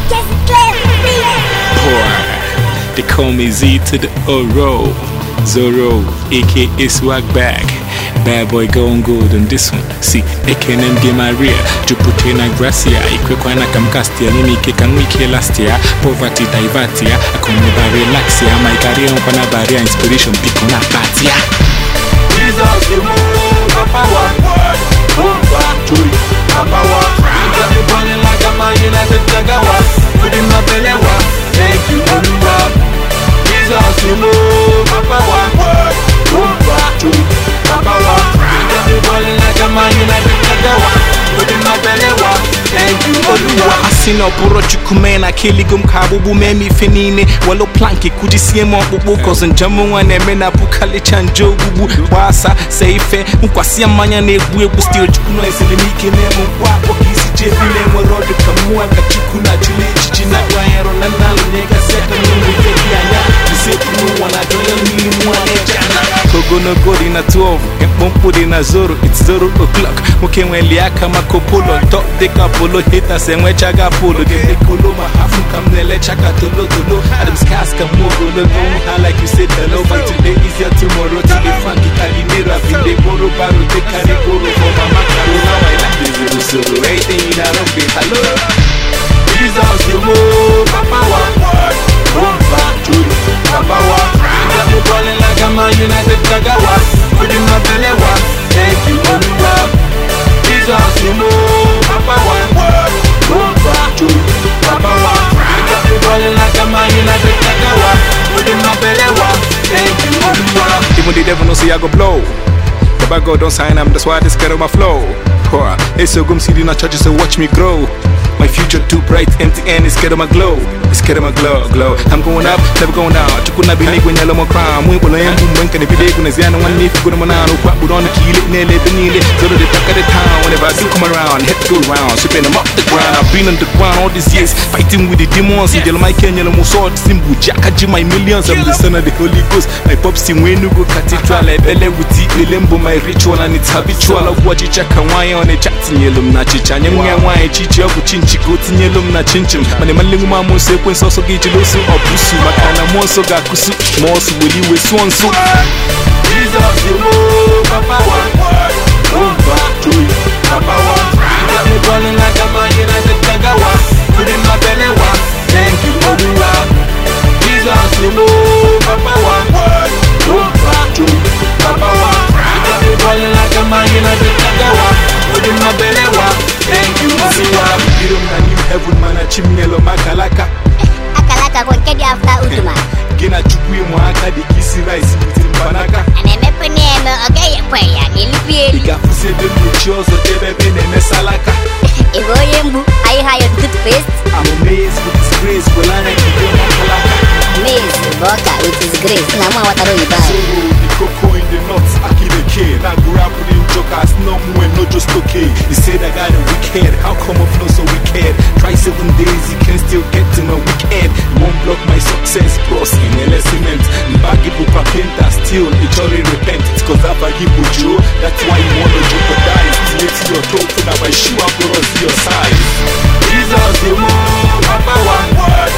They call me Z to the Oro, Zoro, aka Swag Bag. Bad boy going good on this one. See, AKNM game my rear. Juputena Gracia, Equana Camcastia, Niki Kanwiki last year. Poverty Divertia, I come never relaxia. My career on Panabaria inspiration, Picona Patia. Jesus, you move, power, power. You got me burning like a man United Tagawa. Put in my belly, thank you, Oluwa. Jesus, you move, power, power. You got me burning like a man United Tagawa. Put in my belly, thank you, Oluwa. Asino buro chukumena kiligum kabubu memi fenine walo planki kujisiemo bubu kozen jamu wane mena bukali chanjo bubu wasa seife mkwasiya manya nebu ebu still chukuna iselimike nemo wapo kisi jefi nemo rode kamua kachukuna chile chichina waero nanalo nega seka mungu yebi anya nisepu wana doya nili mwane jana kogono godi na 12 mpompude na zoro it's 0 o'clock mukenwe liaka makopolo top deka polo hita semwe chaga polo de kolo mahafu kamnele chaka tolo Adam's caska mogolo go like you said hello but today is your tomorrow to the funky calimera vinde boro baro de kare goro for mama karuna I like this zero everything in a rock hello Jesus you move power power you got me calling like a man United Tagawa put in my belly thank you Oluwa Jesus you move power power you got me calling like a man United Tagawa put in my belly thank you Oluwa. Even the devil knows say I go blow. The bad God don't sign I'm that's why they scared of my flow. It's so gum city not churches so watch me grow. My future too bright, empty and it's scared of my glow. It's scared of my glow. I'm going up, never going down. Chukuna be when yellow more crime. We will aim when can it be day when it's the one if good man who quack would on the key, nearly the nearly. So the back of the town, whenever I do come around, head go round, sweeping them up the ground. I've been on the ground all these years, fighting with the demons. Yellow my Kenya, yellow sword, Simbu, Jackaji, my millions. I'm the son of the Holy Ghost. My pops in Wenugo Cathedral, I bele with the limbo, my ritual and it's habitual of what you check and why on a chat in yellow nachicha. And why chichi up with chinchi go to yellow na chinchim. Mane malinguma mo sequence also get you losu or busu. Makana monso ga kusu, mosu will you with swansu. Jesus, you move, power, power. You got me calling like a man United Tagawa. Put in my belly, thank you, Oluwa. Jesus, you move, power, power. You got me calling like a man United Tagawa. Put in my belly, thank you, Oluwa. You don't know new heaven man, a chimney makalaka. Akalaka kwa kedi after Utuma. Gina chukui mwaka di kisi rice with mbanaka. Anemepe neme ogeye kwaya nilipie. Igafuse de muchozo tebe bene salaka. Igoye mbu ayi hayo toothpaste. I'm amazed with his grace, bolana kiyo makalaka. Amazed boka with his grace. Namwa wataro iba. So the cocoa in the nuts, akide ke. Na grab with him jokers, no more no just okay. He said I got a wicked, how come I flow so wicked? Try 7 days, you can still get to my weekend. You won't block my success, cross in cement. Mbagi pupa painter, still it's already repent. It's cause I've a hibu Joe, that's why you wanna jeopardize. It's your throat, so that my shoe up for us your size. Jesus, you move, power, power.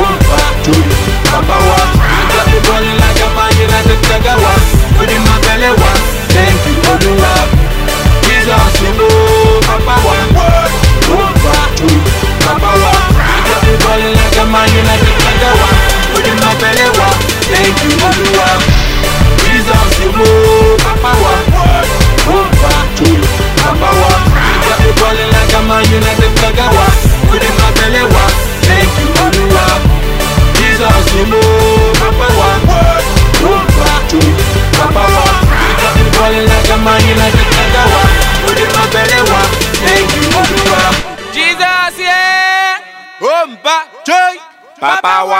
You got me calling like a man United Tagawa. Put in my belly, thank you, Oluwa. Jesus, you move, power, power. You got me calling like a man United Tagawa. Put in my belly, thank you, Oluwa. Jesus, you move, power, power. You got me calling like a man United Tagawa. Put in my belly, thank you, Oluwa. Jesus, you move, power, you got me calling like a man United Tagawa. Put in my belly, thank you, Oluwa. Jesus, yeah. Papa